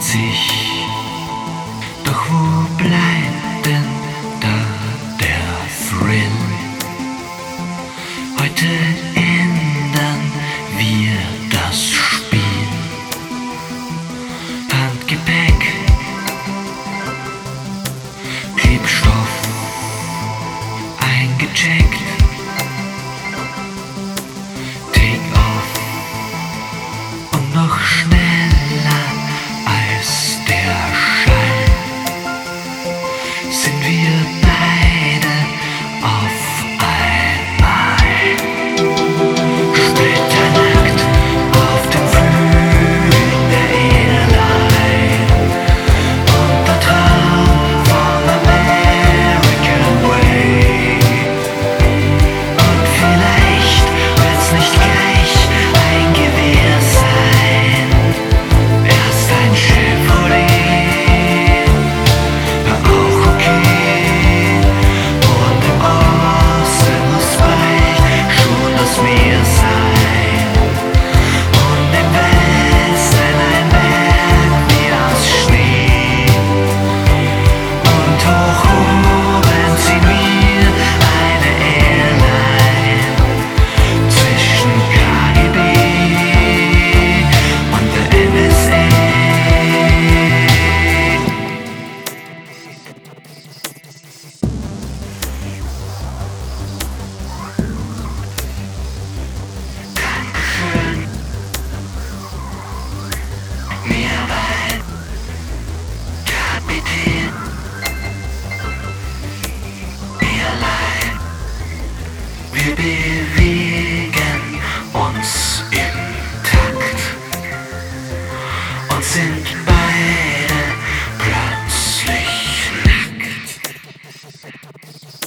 sich. Doch wo bleibt denn da der Thrill? Heute ändern wir das Spiel. Handgepäck, Klebstoff eingecheckt. Take off und noch schneller als der Schall sind wir beide auf einmal. Splitternackt auf dem Flügel der Airline und der Traum vom American Way. Und vielleicht wird's nicht gleich ein Gewehr sein, erst ein Chevrolet, auch okay. Und im Osten muss bald schon das Meer sein. Und im Westen ein Berg wie aus Schnee. Und hoch oben ziehen wir eine Airline zwischen KGB und der NSA. Dankeschön, mehr Wein, Kapitän, Airline. Wir bewegen uns im Takt und sind beide plötzlich nackt.